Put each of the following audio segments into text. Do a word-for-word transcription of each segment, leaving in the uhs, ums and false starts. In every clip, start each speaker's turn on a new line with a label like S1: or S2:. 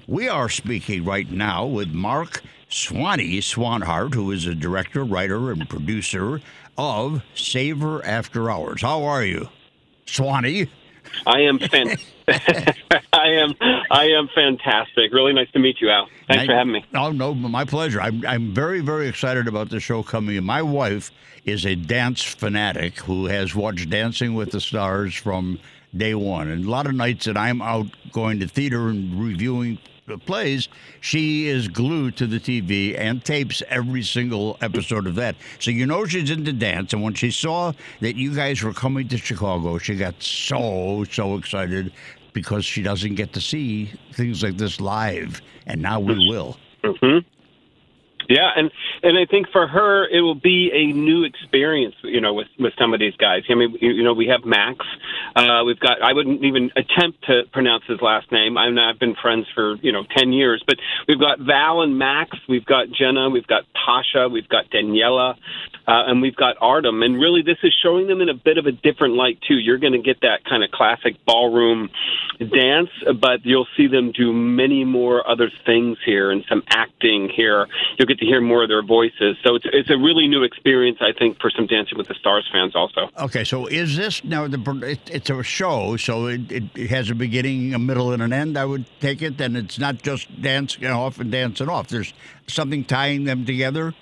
S1: We are speaking right now with Mark Swanee Swanhart, who is a director, writer, and producer of Savor After Hours. How are you, Swanee?
S2: I am fan- I am I am fantastic. Really nice to meet you, Al. Thanks
S1: I,
S2: for having me.
S1: Oh, no, my pleasure. I'm, I'm very, very excited about the show coming in. My wife is a dance fanatic who has watched Dancing with the Stars from day one. And a lot of nights that I'm out going to theater and reviewing plays, she is glued to the T V and tapes every single episode of that. So you know she's into dance. And when she saw that you guys were coming to Chicago, she got so, so excited because she doesn't get to see things like this live. And now we will.
S2: Mm-hmm. Yeah, and, and I think for her, it will be a new experience, you know, with, with some of these guys. I mean, you know, we have Max. Uh, we've got, I wouldn't even attempt to pronounce his last name. I'm not, I've been friends for, you know, ten years. But we've got Val and Max. We've got Jenna. We've got Tasha. We've got Daniela. Uh, and we've got Artem. And really, this is showing them in a bit of a different light, too. You're going to get that kind of classic ballroom dance, but you'll see them do many more other things here and some acting here. You'll get to hear more of their voices. So it's it's a really new experience, I think, for some Dancing with the Stars fans also.
S1: Okay, so is this, now, the it, it's a show, so it, it has a beginning, a middle, and an end, I would take it, and it's not just dancing off and dancing off. There's something tying them together?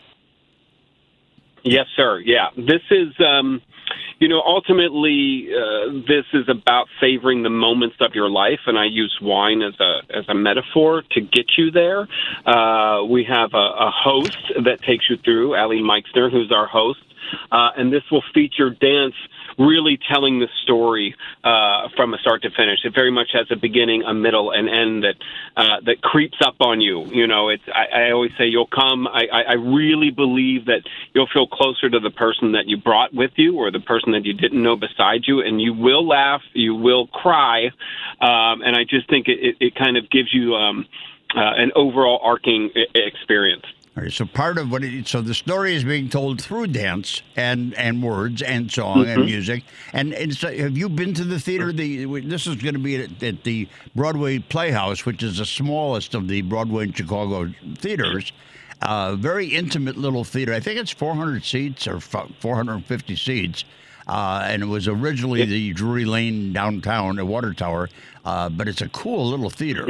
S2: Yes, sir. Yeah. This is, um, you know, ultimately, uh, this is about savoring the moments of your life, and I use wine as a as a metaphor to get you there. Uh, we have a, a host that takes you through, Ali Meixner, who's our host, uh, and this will feature dance really telling the story uh, from a start to finish. It very much has a beginning, a middle, and end that uh, that creeps up on you. You know, it's I, I always say you'll come. I, I really believe that you'll feel closer to the person that you brought with you or the person that you didn't know beside you, and you will laugh, you will cry, um, and I just think it, it, it kind of gives you um, uh, an overall arcing experience.
S1: All right, so part of what it, so the story is being told through dance and, and words and song mm-hmm. and music. And, and so have you been to the theater? The this is going to be at, at the Broadway Playhouse, which is the smallest of the Broadway and Chicago theaters. Uh, very intimate little theater. I think it's four hundred seats or four hundred fifty seats. Uh, and it was originally the Drury Lane downtown, the Water Tower. Uh, but it's a cool little theater.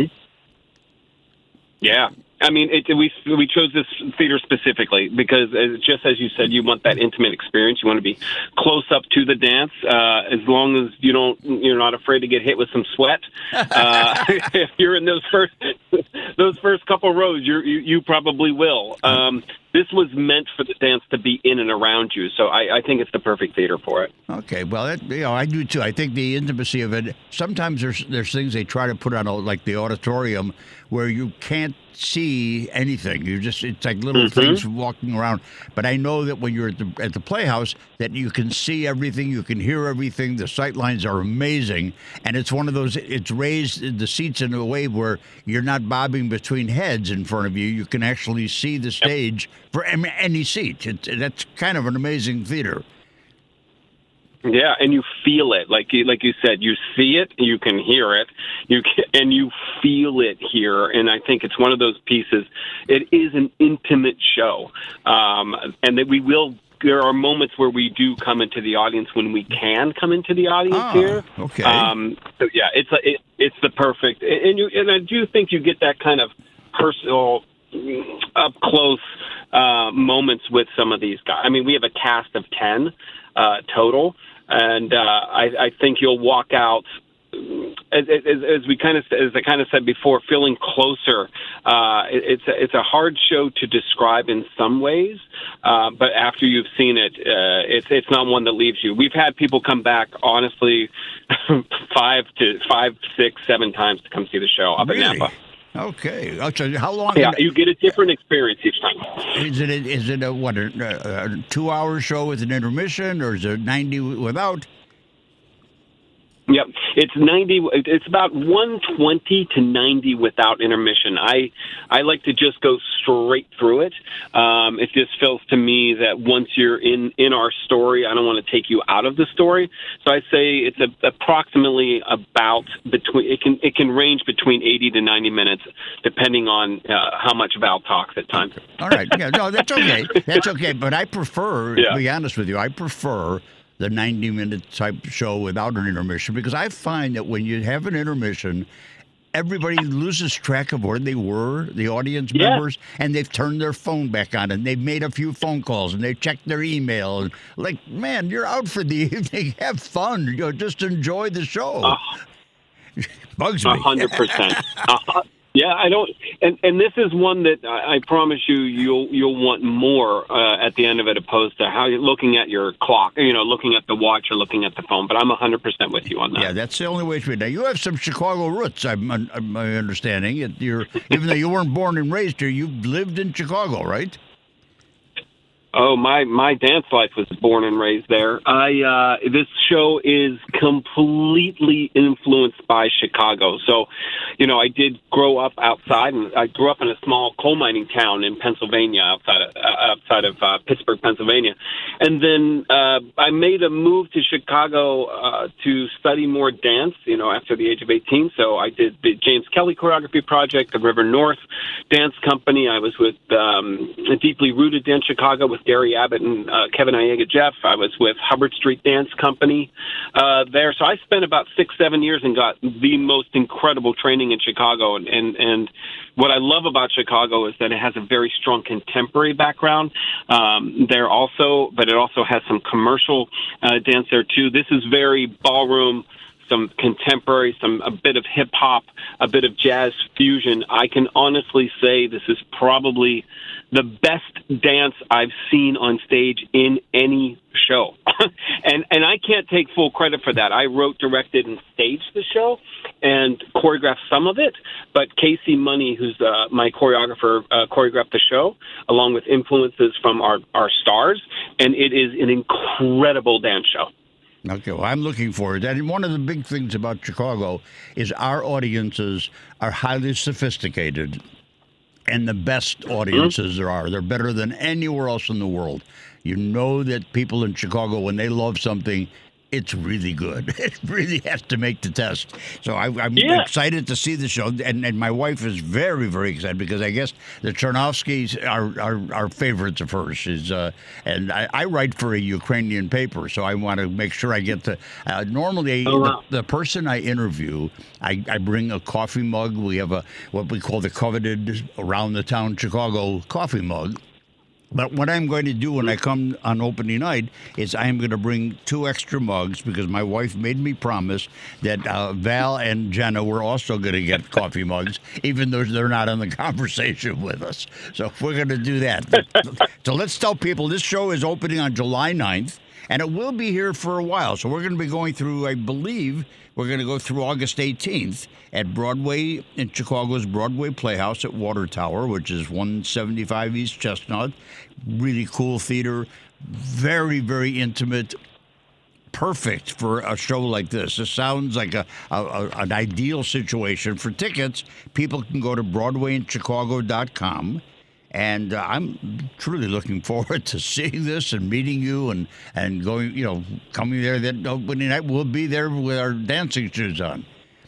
S2: Yeah. I mean, it, we we chose this theater specifically because, uh, just as you said, you want that intimate experience. You want to be close up to the dance, uh, as long as you don't, you're not afraid to get hit with some sweat. Uh, if you're in those first those first couple rows, you're, you you probably will. Um, this was meant for the dance to be in and around you, so I, I think it's the perfect theater for it.
S1: Okay, well, it, you know, I do too. I think the intimacy of it. Sometimes there's there's things they try to put on, like the auditorium, where you can't see anything. You just it's like little mm-hmm. things walking around. But I know that when you're at the at the Playhouse, that you can see everything, you can hear everything. The sight lines are amazing, and it's one of those. It's raised the seats in a way where you're not bobbing between heads in front of you. You can actually see the stage yep. for any seat. It's, that's kind of an amazing theater.
S2: Yeah, and you feel it, like you, like you said, you see it, you can hear it, you can, and you feel it here. And I think it's one of those pieces. It is an intimate show, um, and that we will. There are moments where we do come into the audience when we can come into the audience
S1: oh,
S2: here.
S1: Okay.
S2: Um, so yeah, it's a, it, it's the perfect, and you and I do think you get that kind of personal, up close uh, moments with some of these guys. I mean, we have a cast of ten uh, total. And uh, I, I think you'll walk out, as, as, as we kind of as I kind of said before, feeling closer. Uh, it, it's a, it's a hard show to describe in some ways, uh, but after you've seen it, uh, it's it's not one that leaves you. We've had people come back, honestly, five to five, six, seven times to come see the show up
S1: really?
S2: in Napa.
S1: Okay. So how long?
S2: Yeah, you get a different experience each time.
S1: Is it a, is it a what a, a two-hour show with an intermission, or is it ninety without?
S2: Yep, it's ninety. It's about one twenty to ninety without intermission. I I like to just go straight through it. Um, it just feels to me that once you're in, in our story, I don't want to take you out of the story. So I say it's a, approximately about between. It can it can range between eighty to ninety minutes, depending on uh, how much Val talks at times.
S1: All right, yeah, no, that's okay. That's okay. But I prefer,
S2: Yeah.
S1: to be honest with you, I prefer the ninety-minute type show without an intermission, because I find that when you have an intermission, everybody loses track of where they were, the audience
S2: Yeah.
S1: members, and they've turned their phone back on, and they've made a few phone calls, and they've checked their email. And like, man, you're out for the evening. Have fun. You know, just enjoy the show.
S2: Uh,
S1: Bugs me.
S2: A hundred percent. Uh, Yeah, I don't, and, and this is one that I, I promise you, you'll you'll want more uh, at the end of it, opposed to how you're looking at your clock, you know, looking at the watch or looking at the phone. But I'm a hundred percent with you on that.
S1: Yeah, that's the only way to be. Now, you have some Chicago roots, I'm, I'm my understanding. It, you're, even though you weren't born and raised here, you've lived in Chicago, right?
S2: Oh, my, my dance life was born and raised there. I uh, this show is completely influenced by Chicago. So, you know, I did grow up outside, and I grew up in a small coal mining town in Pennsylvania, outside of, uh, outside of uh, Pittsburgh, Pennsylvania. And then uh, I made a move to Chicago uh, to study more dance, you know, after the age of eighteen. So I did the James Kelly Choreography Project, the River North Dance Company. I was with um, Deeply Rooted Dance Chicago with Gary Abbott and uh, Kevin Iega Jeff. I was with Hubbard Street Dance Company uh, there. So I spent about six, seven years and got the most incredible training in Chicago. And, and, and what I love about Chicago is that it has a very strong contemporary background um, there also, but it also has some commercial uh, dance there too. This is very ballroom, some contemporary, some a bit of hip hop, a bit of jazz fusion. I can honestly say this is probably the best dance I've seen on stage in any show. and and I can't take full credit for that. I wrote, directed, and staged the show and choreographed some of it. But Casey Money, who's uh, my choreographer, uh, choreographed the show, along with influences from our, our stars. And it is an incredible dance show.
S1: Okay, well, I'm looking forward to that. And one of the big things about Chicago is our audiences are highly sophisticated and the best audiences there are. They're better than anywhere else in the world. You know that people in Chicago, when they love something, it's really good. It really has to make the test. So I, I'm
S2: Yeah.
S1: excited to see the show, and, and my wife is very, very excited because I guess the Chernovskys are, are, are favorites of hers. She's, uh, and I, I write for a Ukrainian paper, so I want to make sure I get to. Uh, normally,
S2: Oh, wow.
S1: the, the person I interview, I, I bring a coffee mug. We have a what we call the coveted around the town Chicago coffee mug. But what I'm going to do when I come on opening night is I'm going to bring two extra mugs because my wife made me promise that uh, Val and Jenna were also going to get coffee mugs, even though they're not in the conversation with us. So we're going to do that. So let's tell people this show is opening on July ninth, and it will be here for a while. So we're going to be going through, I believe, we're going to go through August eighteenth at Broadway, in Chicago's Broadway Playhouse at Water Tower, which is one seventy-five East Chestnut. Really cool theater, very, very intimate, perfect for a show like this. This sounds like a, a, a an ideal situation. For tickets, people can go to broadway in chicago dot com. And uh, I'm truly looking forward to seeing this and meeting you and, and going, you know, coming there that opening night. We'll be there with our dancing shoes on.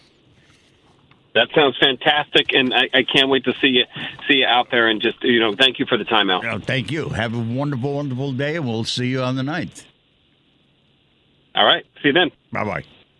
S2: That sounds fantastic, and I, I can't wait to see you see you out there. And just, you know, thank you for the time, Al.
S1: Well, thank you. Have a wonderful, wonderful day, and we'll see you on the ninth.
S2: All right, see you then.
S1: Bye-bye.